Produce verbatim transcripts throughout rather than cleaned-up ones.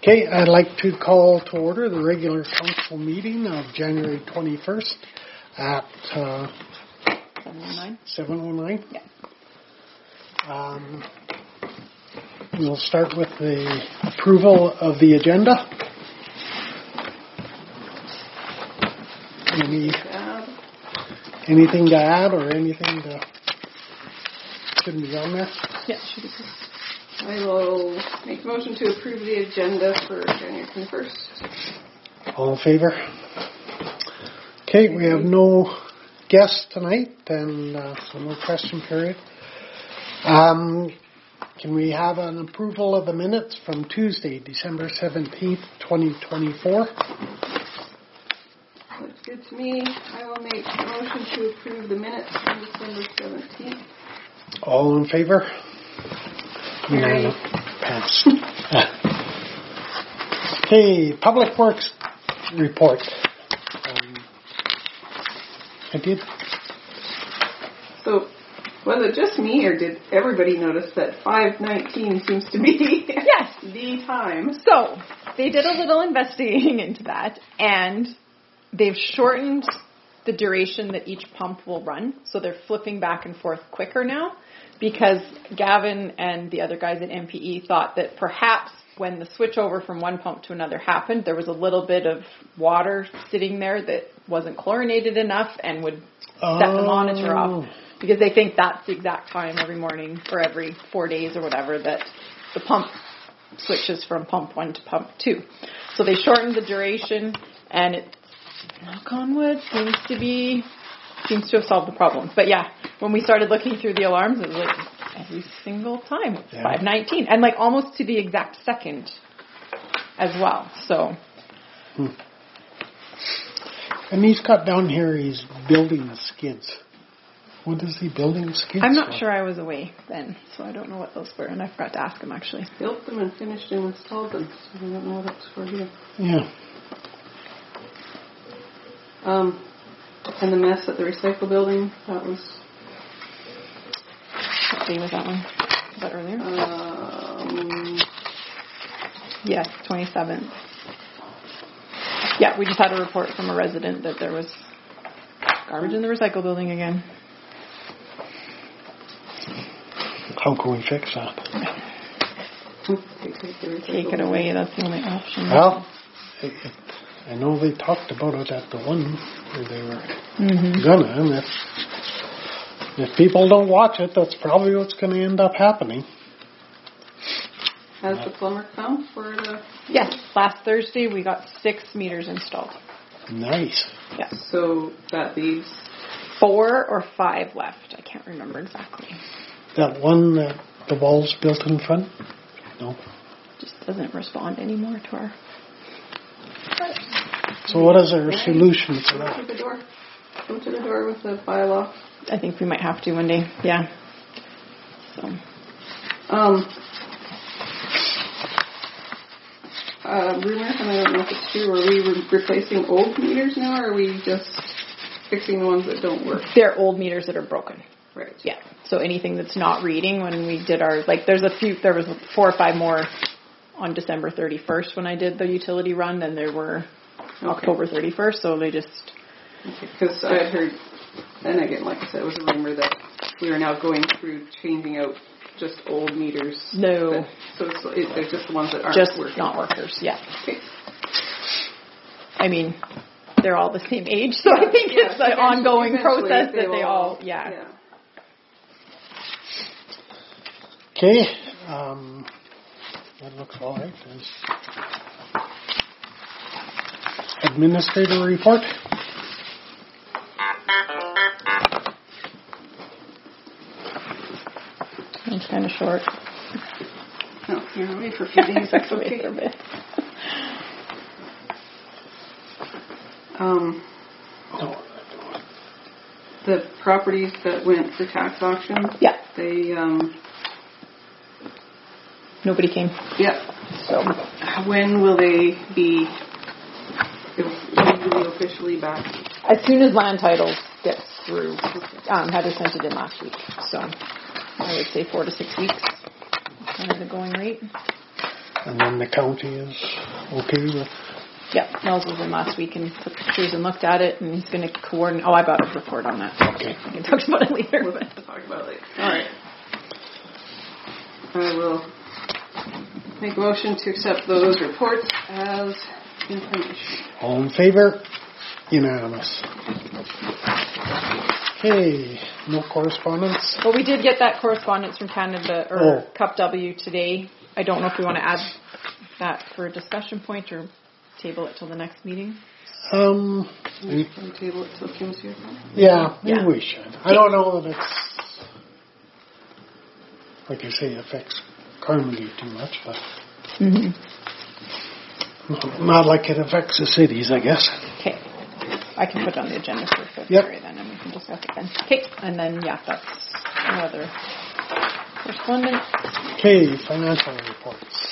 Okay, I'd like to call to order the regular council meeting of January twenty-first at uh, seven oh nine. seven oh nine. Yeah. Um, we'll start with the approval of the agenda. Any, anything to add or anything to shouldn't be on there? Yeah, should be good. I will make a motion to approve the agenda for January twenty-first. All in favor? Okay, we have no guests tonight and uh, so no question period. Um, can we have an approval of the minutes from Tuesday, December seventeenth, twenty twenty-four? Looks good to me. I will make a motion to approve the minutes from December seventeenth. All in favor? Carried. Passed. Okay, Public Works report. Um, I did. So, was it just me, or did everybody notice that five nineteen seems to be yes. the time? So, they did a little investigating into that, and they've shortened the duration that each pump will run. So they're flipping back and forth quicker now, because Gavin and the other guys at M P E thought that perhaps when the switch over from one pump to another happened, there was a little bit of water sitting there that wasn't chlorinated enough and would Oh. set the monitor off. Because they think that's the exact time every morning or every four days or whatever that the pump switches from pump one to pump two. So they shortened the duration, and it, knock on wood, seems to be, seems to have solved the problem. But yeah, when we started looking through the alarms, it was like every single time it's yeah. five nineteen, and like almost to the exact second as well. So. Hmm. And he's got down here, he's building the skids. What is he building skids I'm not for? sure I was away then, so I don't know what those were, and I forgot to ask him actually. Built them and finished and installed them, so I don't know what that's for here. Yeah. Um, and the mess at the recycle building, that was... What day was that one? Was that earlier? Um, Yes, twenty-seventh. Yeah, we just had a report from a resident that there was garbage in the recycle building again. How can we fix that? Take it away, that's the only option. Well, it, it, I know they talked about it at the one where they were Mm-hmm. gonna, and if, if people don't watch it, that's probably what's going to end up happening. Has the plumber come for the... Yes, last Thursday we got six meters installed. Nice. Yeah. So that leaves... Four or five left. I can't remember exactly. That one that the wall's built in front? No. Just doesn't respond anymore to our... So what is our solution to Go that? to the door. Go to the door with the file off. I think we might have to one day. Yeah. So... Um... Uh, rumor, and I don't know if it's true, are we re- replacing old meters now, or are we just fixing the ones that don't work? They're old meters that are broken. Right. Yeah. So anything that's not reading when we did our, like there's a few, there was four or five more on December thirty-first when I did the utility run than there were Okay. October thirty-first. So they just... Because okay, I had heard, and again, like I said, it was a rumor that we are now going through changing out just old meters. No. That, so it's, it, they're just the ones that aren't Just working. not workers, yeah. Okay. I mean, they're all the same age, so Yeah, I think yeah, it's an eventually- ongoing eventually process they that they will- all, yeah. yeah. Okay. Um, that looks all right. There's administrator report. It's kind of short. No, you're away for a few days. That's Away okay. for a bit. Um, No. the properties that went for tax auction, Yeah. they, um, Nobody came. yeah. So When will they be legally officially back? as soon as land titles gets through, um, Heather sent it in last week. So I would say four to six weeks, kind of the going rate. And then the county is okay with, Yep, Nels was in last week and took pictures and looked at it, and he's going to coordinate. Oh, I got a report on that. okay. We can talk about it later. We'll But. talk about it later. Alright. I will make a motion to accept those reports as information. All in favor? Unanimous. Okay, no correspondence? Well, we did get that correspondence from Canada, or Oh. Cup W today. I don't know if we want to add that for a discussion point or table it till the next meeting. Um, we, Can we table it till Kim's here? yeah, maybe Yeah. we should. I don't know that it's, like I say, affects Carmody too much, but Mm-hmm. not like it affects the cities, I guess. Okay. I can put it on the agenda for February then, and we can discuss it then. Okay, and then, yeah, that's another correspondence. Okay, financial reports.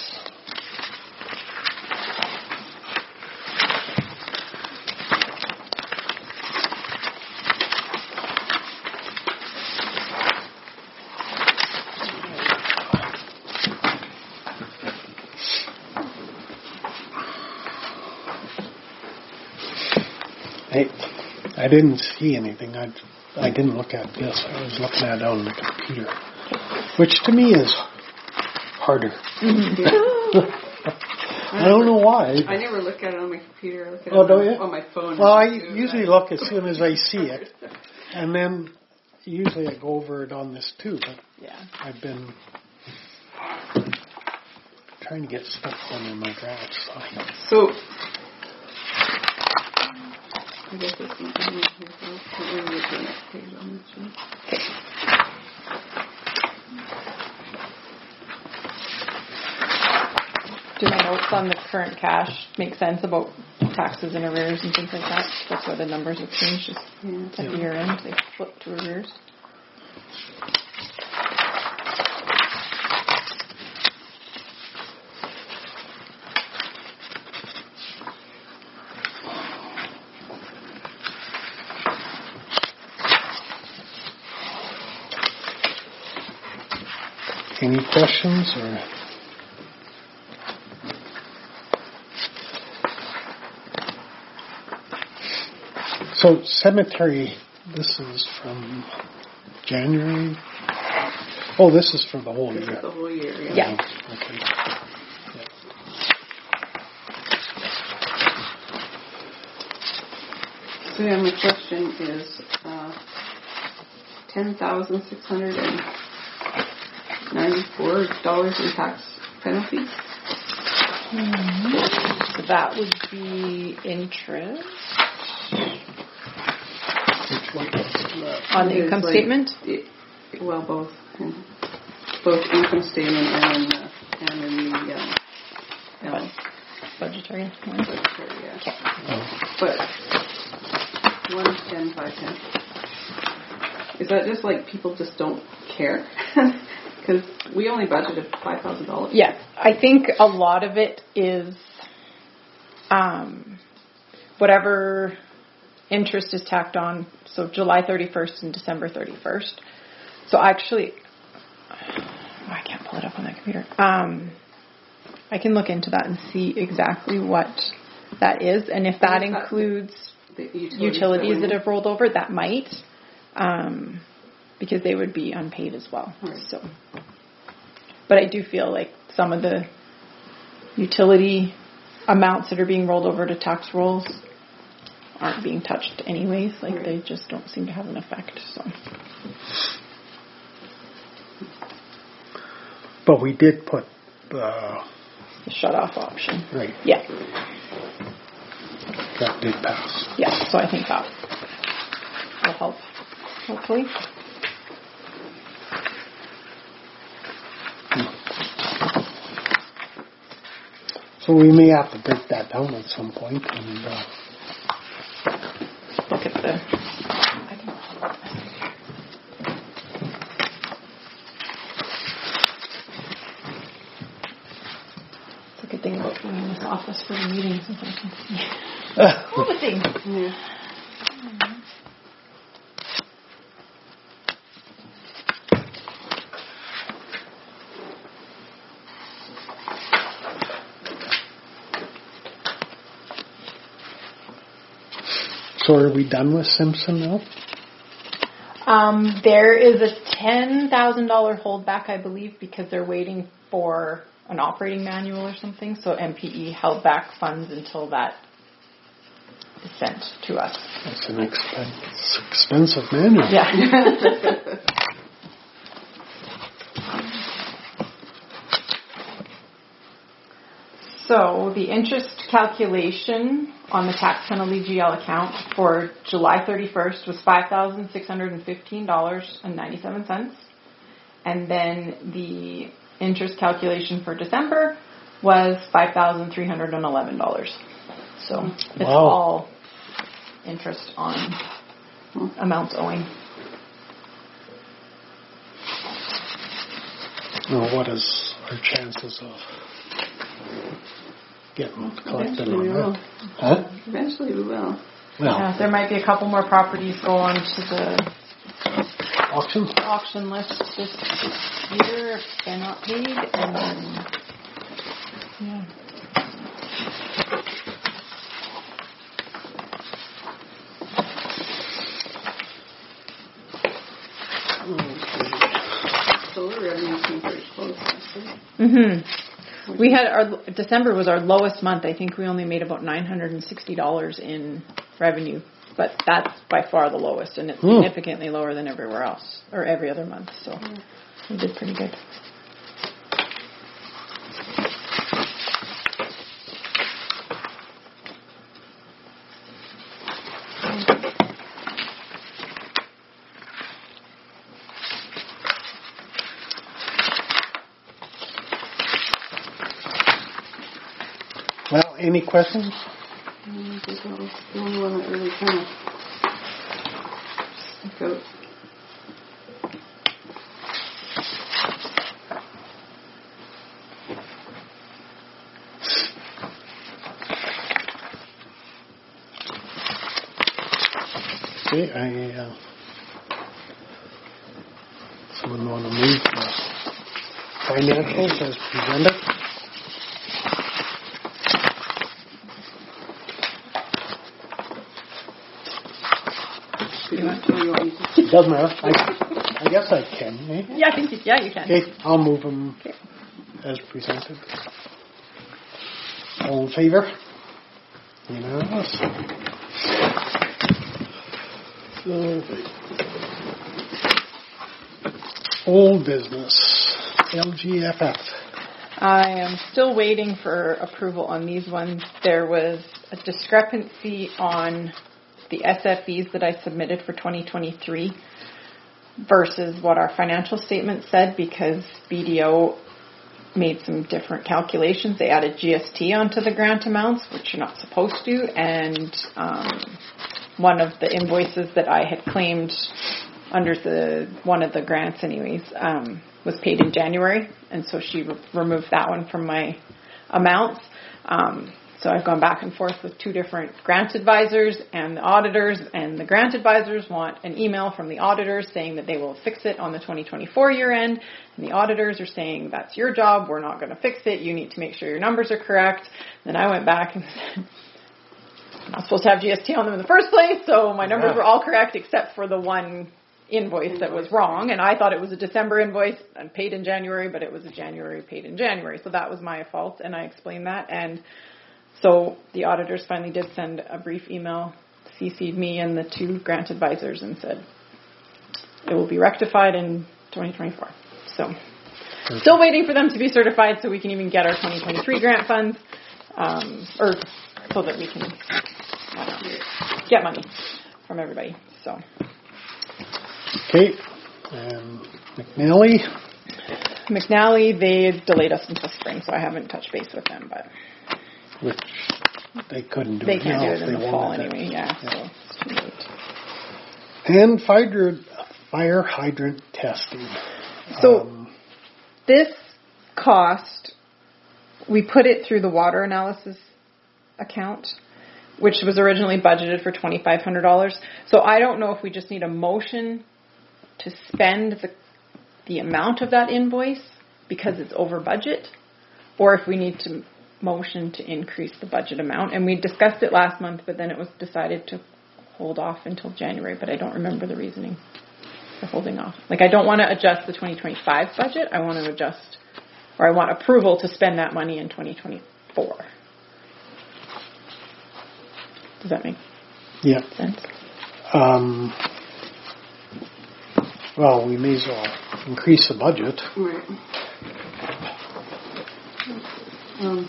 Hey, I didn't see anything. I, I didn't look at this. I was looking at it on the computer, which to me is harder. I don't know why. I never look at it on my computer. I look at Oh, it don't on, you? on my phone. Well, I too. usually look as soon as I see it, and then usually I go over it on this too, but Yeah. I've been trying to get stuff done in my drafts. So I- So, I guess this one can move here, so we'll move to the next page on this one. Do my notes on the current cash make sense about taxes and arrears and things like that? That's why the numbers have changed just Yeah. at the year end. They flip to arrears. Any questions or? So cemetery, this is from January. Oh, this is for the whole This year. is the whole year, yeah. Yeah. Okay. So yeah, my question is, uh, ten thousand six hundred and ninety-four dollars in tax penalties. So that would be interest Which one? on the It is income like- statement. it- well, both, mm, both income statement and uh, and in the um, balance. Budgetary. one. Budgetary, yeah. Oh, But one ten five ten. Is that just like people just don't care? Because we only budgeted five thousand dollars. Yeah, I think a lot of it is um, whatever interest is tacked on. So July thirty-first and December thirty-first. So actually, oh, I can't pull it up on that computer. Um, I can look into that and see exactly what that is, and if that Is that includes The utilities, utilities that went have rolled over, that might, um, because they would be unpaid as well. Right. So, but I do feel like some of the utility amounts that are being rolled over to tax rolls aren't being touched anyways. Like Right. they just don't seem to have an effect. So, but we did put uh, the shut off option. right. Yeah, That did pass. yeah. So I think that will help. Hopefully. So we may have to break that down at some point and uh, Look at the. I can pull up this. It's a good thing about being in this office for the meetings, is I can see all the things. Yeah. So are we done with Simpson now? Um, there is a ten thousand dollars holdback, I believe, because they're waiting for an operating manual or something. So M P E held back funds until that is sent to us. That's an expense, expensive manual. Yeah. So the interest calculation on the tax penalty G L account for July thirty-first was five thousand six hundred fifteen dollars and ninety-seven cents. And then the interest calculation for December was five thousand three hundred eleven dollars. So it's Wow. all interest on amounts owing. Now, what is our chances of getting collected Eventually we on will. that? Huh? Eventually we will. Well, Yeah, there might be a couple more properties go on to the auction? auction list this year if they're not paid, and then yeah. Solar revenue came pretty close, actually. Mhm. We had our December was our lowest month. I think we only made about nine hundred and sixty dollars in revenue, but that's by far the lowest, and it's Hmm. significantly lower than everywhere else or every other month. So we did pretty good. Well, any questions? I think that was the only one that really kind of stuck out. Okay, I, uh, someone want to move the financials as presented? Do you want, do you want me to? Doesn't matter. I, I guess I can, eh? Yeah, I think you, yeah you can. Okay, I'll move them Okay. as presented. All in favor? Unanimous. So, old business, L G F F. I am still waiting for approval on these ones. There was a discrepancy on the S F Es that I submitted for twenty twenty-three versus what our financial statement said, because B D O made some different calculations. They added G S T onto the grant amounts, which you're not supposed to, and um, one of the invoices that I had claimed under the one of the grants anyways um, was paid in January, and so she re- removed that one from my amounts. Um, so I've gone back and forth with two different grant advisors and the auditors, and the grant advisors want an email from the auditors saying that they will fix it on the twenty twenty-four year end, and the auditors are saying that's your job, we're not going to fix it, you need to make sure your numbers are correct. Then I went back and said, I'm not supposed to have G S T on them in the first place, so my numbers Yeah. were all correct except for the one invoice that was wrong, and I thought it was a December invoice and paid in January, but it was a January paid in January, so that was my fault, and I explained that. And so the auditors finally did send a brief email, C C'd me and the two grant advisors, and said it will be rectified in twenty twenty-four. So still waiting for them to be certified so we can even get our twenty twenty-three grant funds, um, or so that we can uh, get money from everybody. So. Okay, and McNally. McNally, they delayed us until spring, so I haven't touched base with them, but Which they couldn't do they it can't now do if it they in the fall wanted it. anyway, yeah, Yeah. so it's too late. And fire, fire hydrant testing. So Um, this cost, we put it through the water analysis account, which was originally budgeted for twenty-five hundred dollars. So I don't know if we just need a motion to spend the the amount of that invoice because it's over budget, or if we need to motion to increase the budget amount. And we discussed it last month, but then it was decided to hold off until January, but I don't remember the reasoning for holding off. Like, I don't want to adjust the twenty twenty-five budget. I want to adjust, or I want approval to spend that money in twenty twenty-four. Does that make Yeah. sense? Um, well, we may as well increase the budget. Right. Um,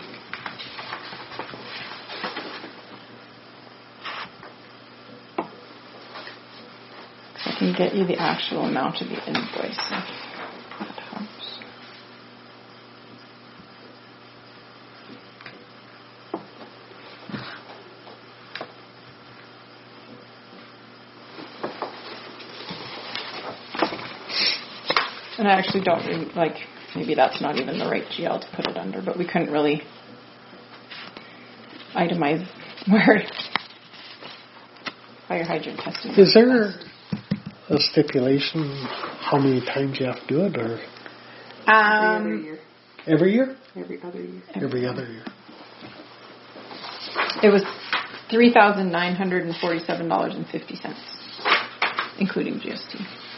I can get you the actual amount of the invoice if that helps. And I actually don't really, like, maybe that's not even the right G L to put it under, but we couldn't really itemize where fire hydrant testing. Is there a stipulation how many times you have to do it, or every other Um, year. every year? Every other year. Every other year. it was three thousand nine hundred and forty-seven dollars and fifty cents, including G S T.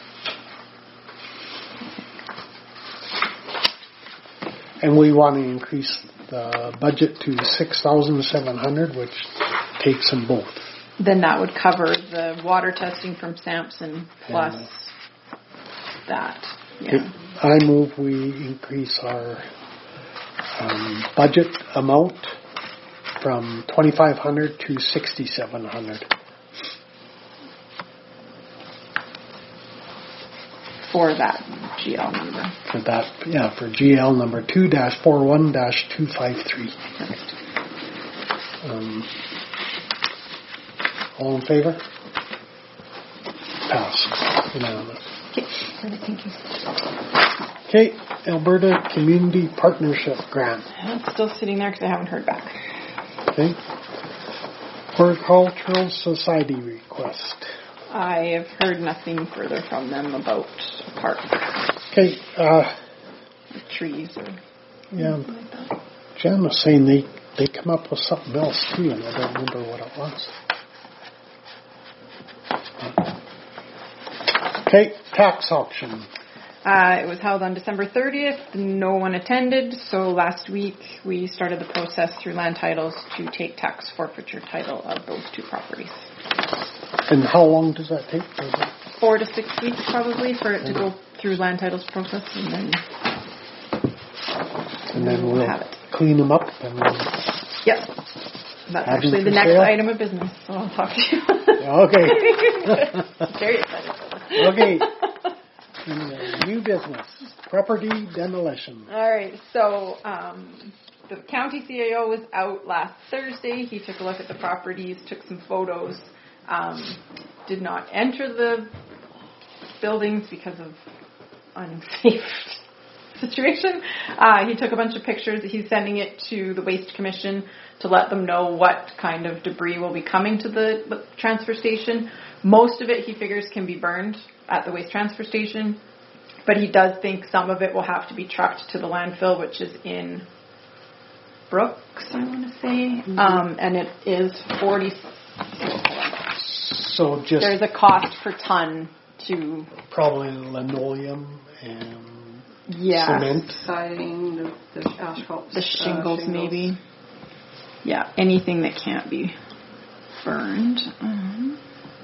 And we want to increase the budget to six thousand seven hundred, which takes them both. Then that would cover the water testing from Sampson plus Yeah. that. Okay. Yeah. I move we increase our um, budget amount from twenty-five hundred to sixty-seven hundred. For that G L number. For that, yeah, for G L number two dash four one dash two five three. Perfect. Um, all in favor? Pass. Unanimous. Okay. Perfect. Thank you. Okay, Alberta Community Partnership Grant. It's still sitting there because I haven't heard back. Okay. Horticultural Society request. I have heard nothing further from them about a park, Okay, uh, or trees, or yeah, anything like that. Jan was saying they, they come up with something else too, and I don't remember what it was. Okay, tax auction. Uh, it was held on December thirtieth. No one attended, so last week we started the process through land titles to take tax forfeiture title of those two properties. And how long does that take? Does it- Four to six weeks probably for it to go through land titles process, and then And then we'll we'll have it. clean them up and, Yep. That's Have them actually the for next sale? item of business, so I'll talk to you. okay, Very excited. okay. Uh, New business, property demolition. All right, so um, the county C A O was out last Thursday. He took a look at the properties, took some photos, um, did not enter the buildings because of unsafe situation. Uh, he took a bunch of pictures. He's sending it to the Waste Commission to let them know what kind of debris will be coming to the, the transfer station. Most of it, he figures, can be burned at the waste transfer station, but he does think some of it will have to be trucked to the landfill, which is in Brooks, I want to say, mm-hmm. um, and it is forty. So just There's a cost per ton to probably linoleum and yeah cement. Siding, the, the asphalt. the shingles, uh, shingles. maybe. Yeah, anything that can't be burned. Um,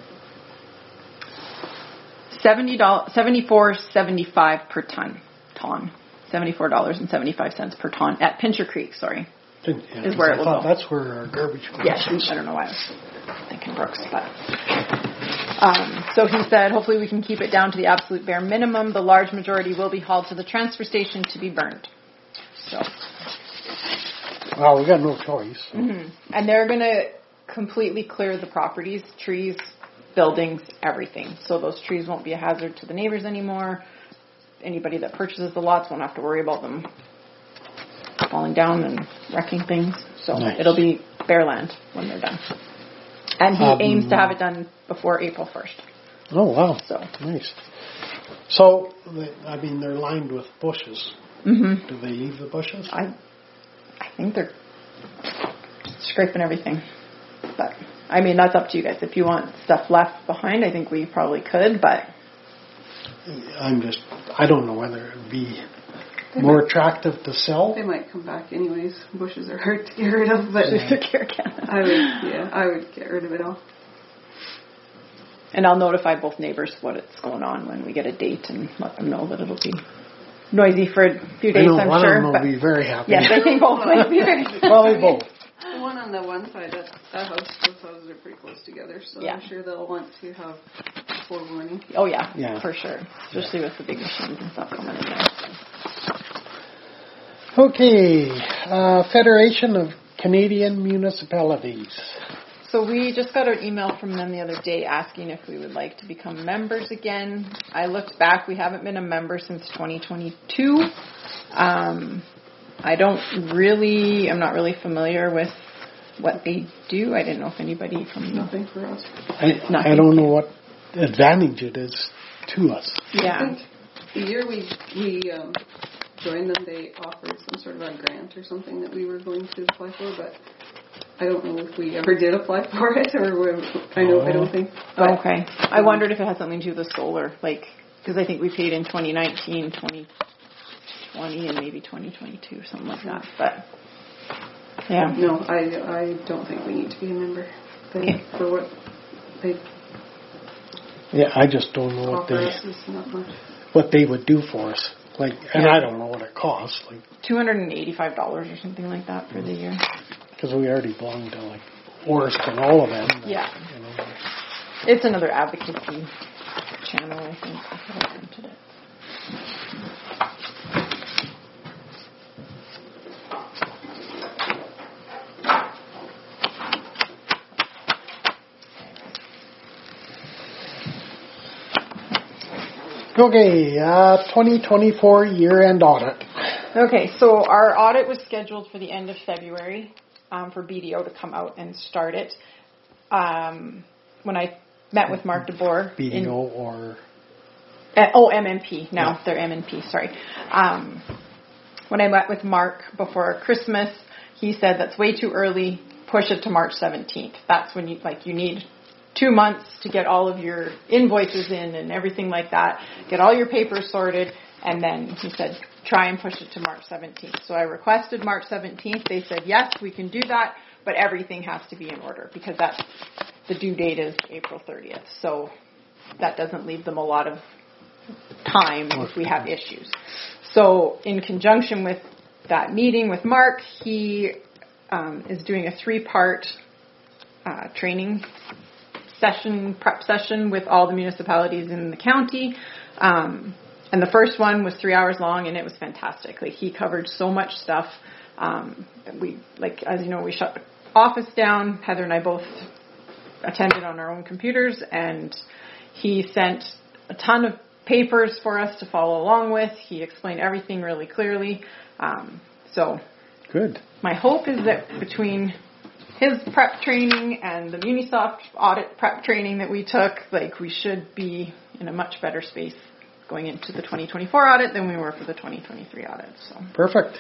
Seventy dollars, seventy-four seventy-five per ton, ton, seventy-four dollars and seventy-five cents per ton at Pincher Creek. Sorry, Yeah, is where it I will thought go. that's where our garbage goes. Yeah, I don't know why I was thinking Brooks, but um, so he said hopefully we can keep it down to the absolute bare minimum. The large majority will be hauled to the transfer station to be burned. So, Well, we got no choice. So. mm-hmm. And they're going to completely clear the properties, trees, buildings, everything. So those trees won't be a hazard to the neighbors anymore. Anybody that purchases the lots won't have to worry about them falling down and wrecking things. So Nice. it'll be bare land when they're done. And he Um, aims to have it done before April first. Oh, wow. So. Nice. So, they, I mean, they're lined with bushes. Mm-hmm. Do they leave the bushes? I, I think they're scraping everything. But I mean, that's up to you guys. If you want stuff left behind, I think we probably could, but I'm just, I don't know whether it would be more attractive to sell. They might come back anyways. Bushes are hard to get rid of, but yeah. I would, yeah, I would get rid of it all. And I'll notify both neighbors what's going on when we get a date and let them know that it'll be noisy for a few days, I know, I'm one sure. of them but will be very happy. yes, I think both might be very Probably both. The one on the one side, that, that house, those houses are pretty close together, so Yeah. I'm sure they'll want to have forewarning. Oh, yeah, Yeah. for sure. Especially with the big machines and stuff coming in there. Okay, uh, Federation of Canadian Municipalities. So we just got an email from them the other day asking if we would like to become members again. I looked back. We haven't been a member since twenty twenty-two. Um, I don't really, I'm not really familiar with what they do. I didn't know if anybody from... Nothing for us. I, Nothing. I don't know what advantage it is to us. Yeah. I think the year we, we um, joined them, they offered some sort of a grant or something that we were going to apply for, but I don't know if we ever did apply for it, or we, I know, I don't think. Oh, okay. I wondered if it had something to do with solar, like, because I think we paid in twenty nineteen, twenty twenty, and maybe twenty twenty-two, something like that. But, yeah. No, I, I don't think we need to be a member they, Okay. for what they Yeah, I just don't know what offer they us is not much. what they would do for us. Like, and Yeah. I don't know what it costs. Like, two hundred eighty-five dollars or something like that for the year. because we already belong to like Orsk and all of them. but, Yeah. You know, It's another advocacy channel, I think. I thought I printed it. okay, uh, twenty twenty-four year-end audit. Okay, so our audit was scheduled for the end of February um, for B D O to come out and start it. Um, when I met with Mark DeBoer... B D O in- or Uh, oh, M M P. No, Yeah. they're M M P, sorry. Um, when I met with Mark before Christmas, he said that's way too early. Push it to March seventeenth. That's when you, like, you need two months to get all of your invoices in and everything like that, get all your papers sorted, and then he said, try and push it to March seventeenth. So I requested March seventeenth. They said, yes, we can do that, but everything has to be in order because that's, the due date is April thirtieth. So that doesn't leave them a lot of time if we have issues. So in conjunction with that meeting with Mark, he um, is doing a three-part uh, training session, prep session with all the municipalities in the county. Um, and the first one was three hours long, and it was fantastic. Like, he covered so much stuff. Um, we, like, as you know, we shut the office down. Heather and I both attended on our own computers, and he sent a ton of papers for us to follow along with. He explained everything really clearly. Um, so good. my hope is that between his prep training and the Munisoft audit prep training that we took, like, we should be in a much better space going into the twenty twenty-four audit than we were for the twenty twenty-three audit. So Perfect.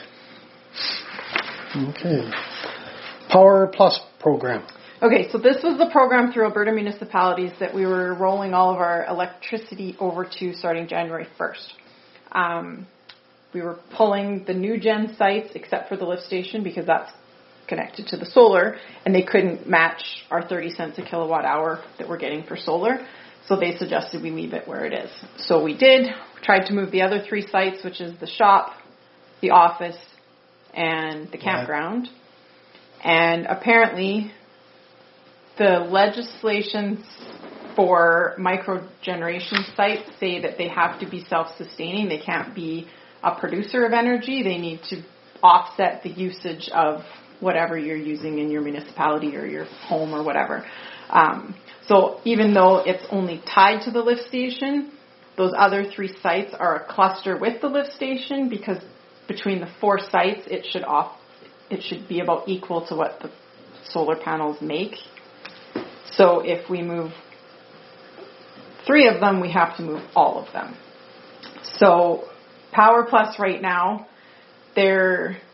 Okay. Power Plus program. Okay, so this was the program through Alberta municipalities that we were rolling all of our electricity over to starting January first. Um, we were pulling the new gen sites except for the lift station because that's connected to the solar, and they couldn't match our thirty cents a kilowatt hour that we're getting for solar. So they suggested we leave it where it is. So we did. We tried to move the other three sites, which is the shop, the office, and the campground. And apparently the legislation for micro-generation sites say that they have to be self-sustaining. They can't be a producer of energy. They need to offset the usage of whatever you're using in your municipality or your home or whatever. Um, so even though it's only tied to the lift station, those other three sites are a cluster with the lift station because between the four sites, it should off, it should be about equal to what the solar panels make. So if we move three of them, we have to move all of them. So Power Plus right now, they're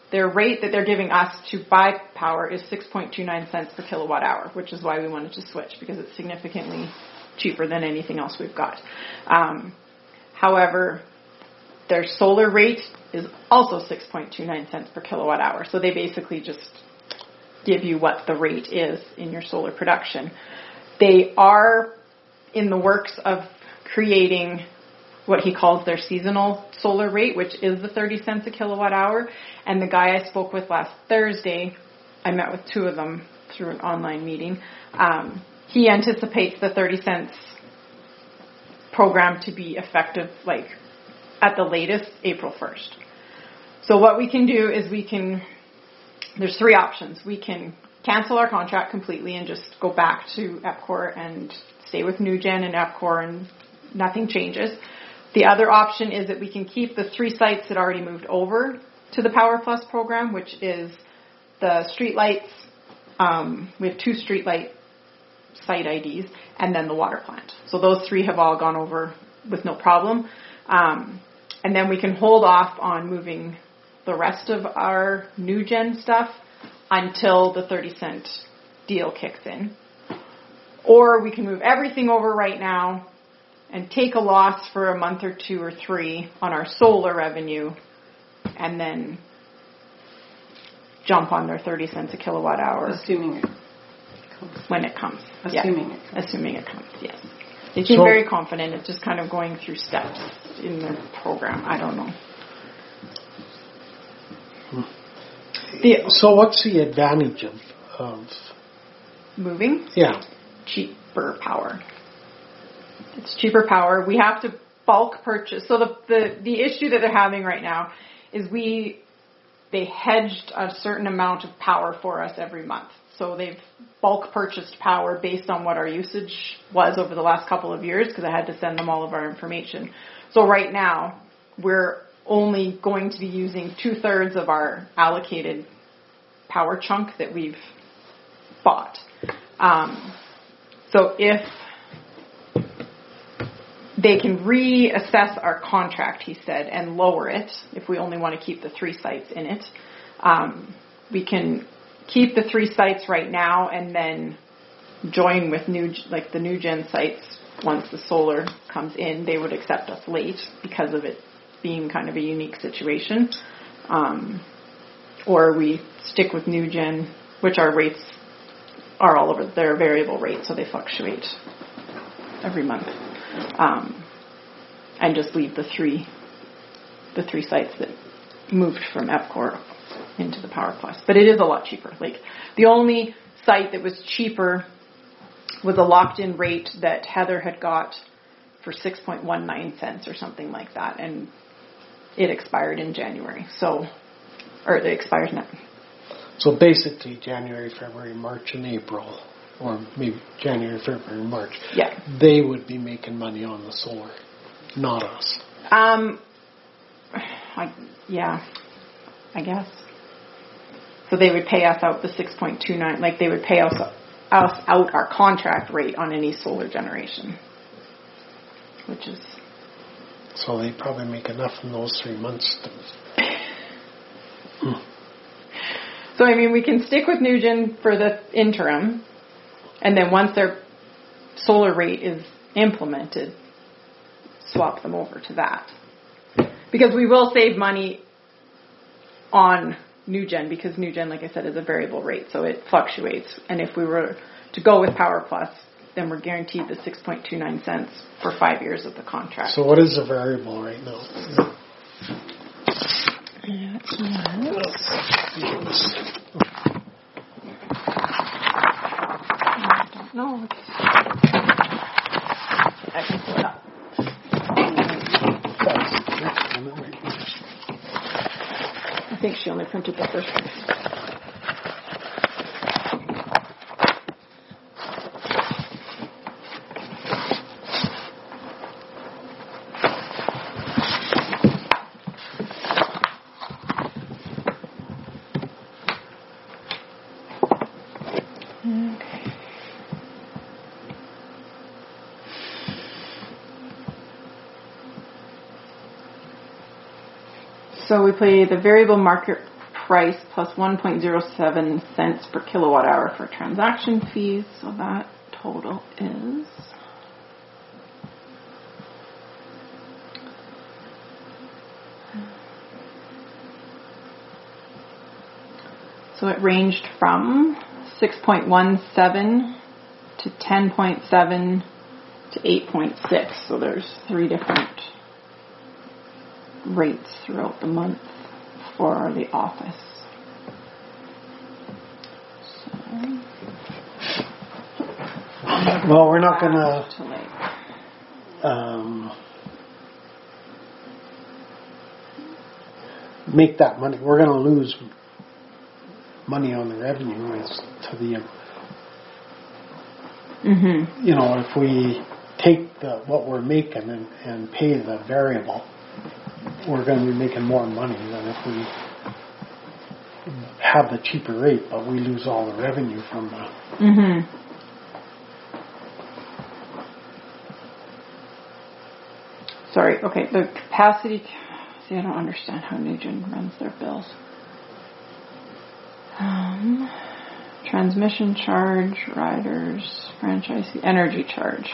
their rate that they're giving us to buy power is six point two nine cents per kilowatt hour, which is why we wanted to switch, because it's significantly cheaper than anything else we've got. Um, however, their solar rate is also six point two nine cents per kilowatt hour. So they basically just give you what the rate is in your solar production. They are in the works of creating what he calls their seasonal solar rate, which is the thirty cents a kilowatt hour. And the guy I spoke with last Thursday, I met with two of them through an online meeting. Um, he anticipates the thirty cents program to be effective, like, at the latest, April first. So what we can do is we can, there's three options. We can cancel our contract completely and just go back to EPCOR and stay with NuGen and EPCOR and nothing changes. The other option is that we can keep the three sites that already moved over to the Power Plus program, which is the streetlights. Um, we have two streetlight site I Ds, and then the water plant. So those three have all gone over with no problem. Um, and then we can hold off on moving the rest of our NuGen stuff until the thirty cent deal kicks in. Or we can move everything over right now and take a loss for a month or two or three on our solar revenue and then jump on their thirty cents a kilowatt hour. Assuming it comes. When it comes. Assuming yeah. it comes. Assuming it comes, yes. They seem So, very confident. It's just kind of going through steps in the program. I don't know. The, so what's the advantage of, of moving? Yeah. Cheaper power. It's cheaper power. We have to bulk purchase. So the, the, the issue that they're having right now is we, they hedged a certain amount of power for us every month. So they've bulk purchased power based on what our usage was over the last couple of years, because I had to send them all of our information. So right now, we're only going to be using two-thirds of our allocated power chunk that we've bought. Um, so if they can reassess our contract, he said, and lower it, if we only want to keep the three sites in it, um, we can keep the three sites right now and then join with new, like the NuGen sites once the solar comes in. They would accept us late because of it being kind of a unique situation. Um, or we stick with NuGen, which our rates are all over, they're variable rates, so they fluctuate every month. Um, and just leave the three, the three sites that moved from EPCOR into the Power Plus. But it is a lot cheaper. Like, the only site that was cheaper was a locked-in rate that Heather had got for six point one nine cents or something like that, and it expired in January. So, or it expires now. So basically January, February, March, and April, or maybe January, February, March, yeah, they would be making money on the solar, not us. Um, I, yeah, I guess. So they would pay us out the six point two nine, like they would pay us, us out our contract rate on any solar generation, which is... So they probably make enough in those three months. To... hmm. So, I mean, we can stick with NuGen for the interim, and then once their solar rate is implemented, swap them over to that. Because we will save money on NuGen, because NuGen, like I said, is a variable rate, so it fluctuates. And if we were to go with Power Plus, then we're guaranteed the six point two nine cents for five years of the contract. So what is the variable right now? Yeah, it's nice. I don't know. I can pull it up. I think she only printed the first one. So we play the variable market price plus one point zero seven cents per kilowatt hour for transaction fees. So that total is so it ranged from six point one seven to ten point seven to eight point six. So there's three different rates throughout the month for the office. So, Well, we're not going to to like, um, make that money. We're going to lose money on the revenue as to the, mm-hmm. you know, if we take the what we're making and, and pay the variable, we're going to be making more money than if we have the cheaper rate, but we lose all the revenue from the. Mm-hmm. Sorry, okay, the capacity, see, I don't understand how Nugent runs their bills. Um, transmission charge, riders, franchise fee, energy charge.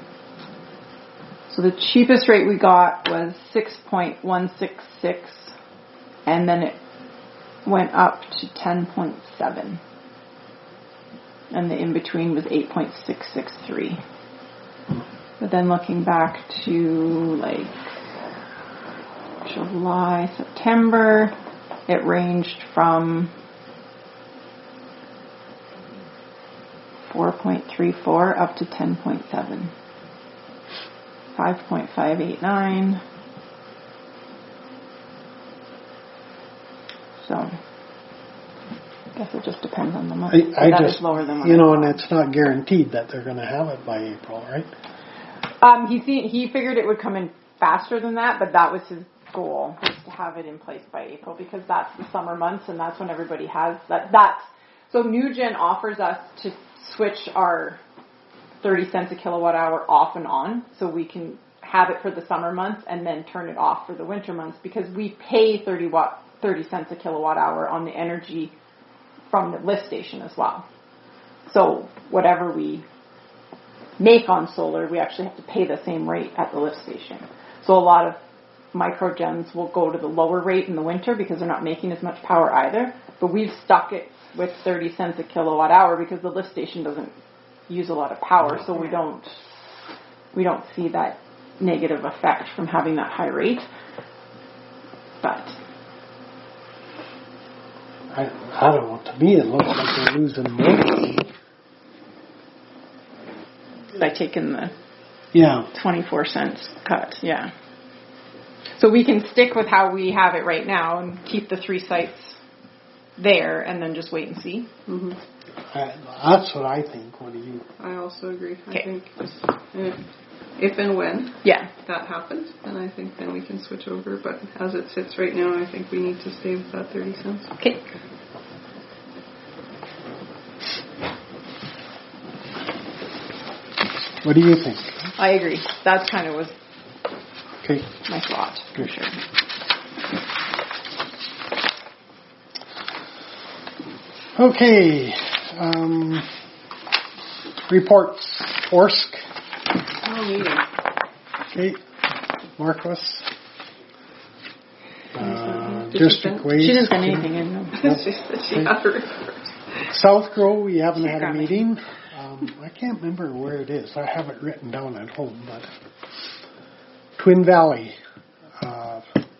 So the cheapest rate we got was six point one six six, and then it went up to ten point seven. And the in-between was eight point six six three. But then looking back to like July, September, it ranged from four point three four up to ten point seven. five point five eight nine. So, I guess it just depends on the month. I, I that just, is lower than what you I know, thought. and it's not guaranteed that they're going to have it by April, right? Um, he see, he figured it would come in faster than that, but that was his goal, was to have it in place by April, because that's the summer months and that's when everybody has that. That's so Nugen offers us to switch our thirty cents a kilowatt hour off and on, so we can have it for the summer months and then turn it off for the winter months, because we pay thirty watt thirty cents a kilowatt hour on the energy from the lift station as well. So whatever we make on solar, we actually have to pay the same rate at the lift station. So a lot of microgens will go to the lower rate in the winter because they're not making as much power either. But we've stuck it with thirty cents a kilowatt hour because the lift station doesn't use a lot of power, so we don't we don't see that negative effect from having that high rate. But I, I don't know. To me, it looks like they're losing more. by taking the Yeah. twenty-four cents cut, yeah. So we can stick with how we have it right now and keep the three sites there and then just wait and see. Mm-hmm. I, that's what I think. What do you? I also agree. Okay. I think just, uh, if and when Yeah. that happens, then I think then we can switch over. But as it sits right now, I think we need to stay with that thirty cents. Okay. What do you think? I agree. That kind of was Okay. my thought, for sure. Okay. Um, reports. Orsk. Oh, meeting. Okay. Marcos. Uh, Did she district send- waste. She didn't send anything in, no. It's just that she had a report. South Grove, we haven't She had a grabbed it. meeting. Um, I can't remember where it is. I have it written down at home, but Twin Valley. Uh,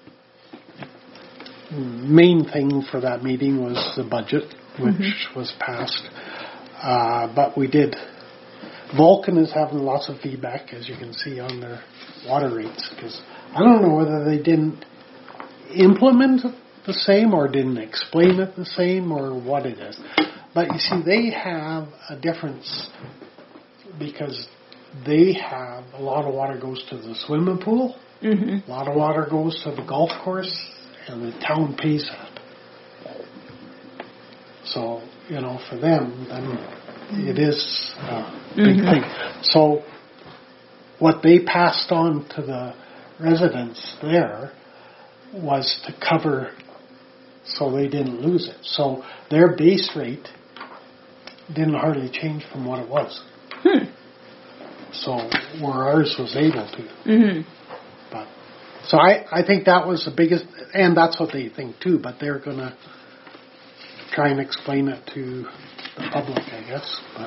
main thing for that meeting was the budget, which mm-hmm. was passed. Uh, but we did. Vulcan is having lots of feedback, as you can see on their water rates, because I don't know whether they didn't implement it the same or didn't explain it the same or what it is. But you see, they have a difference because they have a lot of water goes to the swimming pool, Mm-hmm. a lot of water goes to the golf course, and the town pays that. So, you know, for them, then it is a big Mm-hmm. thing. So what they passed on to the residents there was to cover so they didn't lose it. So their base rate didn't hardly change from what it was. Hmm. So where ours was able to. Mm-hmm. But so I, I think that was the biggest, and that's what they think too, but they're going to try and explain it to the public, I guess. But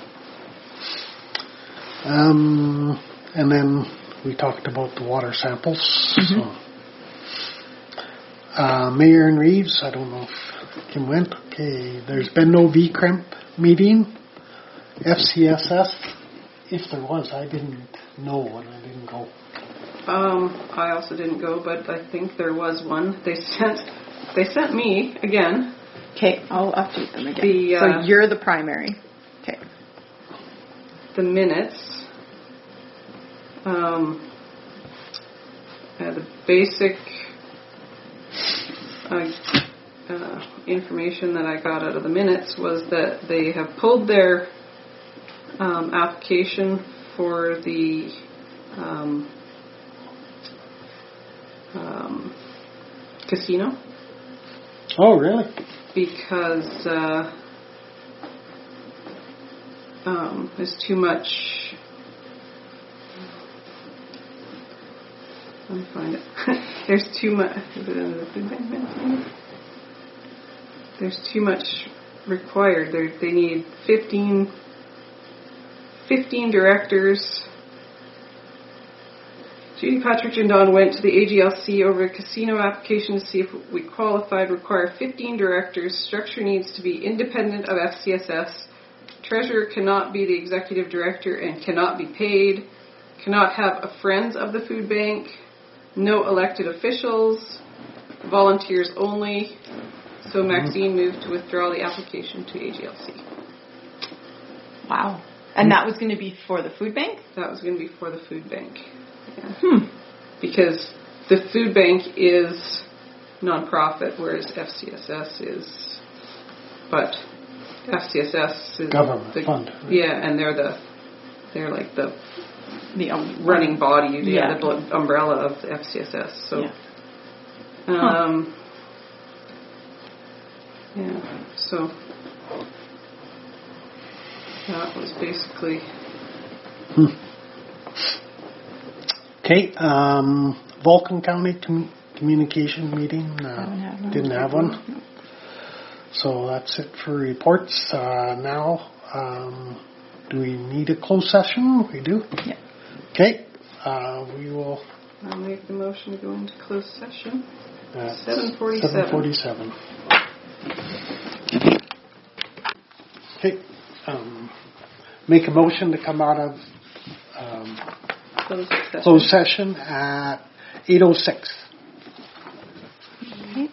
um, and then we talked about the water samples. Mm-hmm. So uh, Mayor and Reeves, I don't know if Kim went. Okay, there's been no V C R M P meeting. F C S S, if there was, I didn't know when I didn't go. Um, I also didn't go, but I think there was one. They sent, they sent me again. Okay, I'll update them again. The, uh, so you're the primary. Okay. The minutes. Um, uh, the basic uh, uh, information that I got out of the minutes was that they have pulled their um, application for the um, um, casino. Oh, really? Because uh, um, there's too much. Let me find it. There's too much. Is it under the food bank minutes? There's too much required. They're, they need fifteen, fifteen directors. Judy Patrick and Don went to the A G L C over a casino application to see if we qualified. Require fifteen directors. Structure needs to be independent of F C S S. Treasurer cannot be the executive director and cannot be paid. Cannot have a friends of the food bank. No elected officials. Volunteers only. So Maxine moved to withdraw the application to A G L C. Wow. And that was going to be for the food bank? That was going to be for the food bank. Yeah. Hmm. Because the food bank is non-profit, whereas F C S S is, but F C S S is government the, fund. Right? Yeah, and they're the they're like the the um, running body, the, yeah. the umbrella of the F C S S. So, yeah. um, huh. yeah, so that was basically. Hmm. Okay, um, Vulcan County com- Communication Meeting, uh, have didn't have one. So that's it for reports. Uh, now, um, do we need a closed session? We do? Yeah. Okay, uh, we will... I'll make the motion to go into closed session. Uh, seven forty-seven. seven forty-seven. Okay, um, make a motion to come out of... Um, Closed session. Closed session at eight oh six. Okay.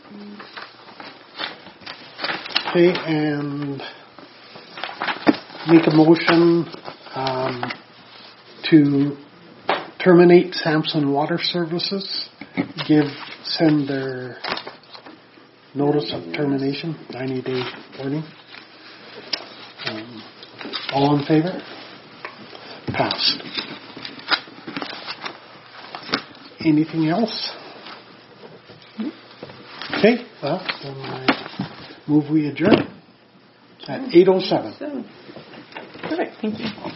Okay, and make a motion um, to terminate Sampson Water Services. Give send their notice of termination, ninety day warning. Um, all in favor? Passed. Anything else? Okay, well, then I move we adjourn at eight oh seven. So. Perfect. Thank you.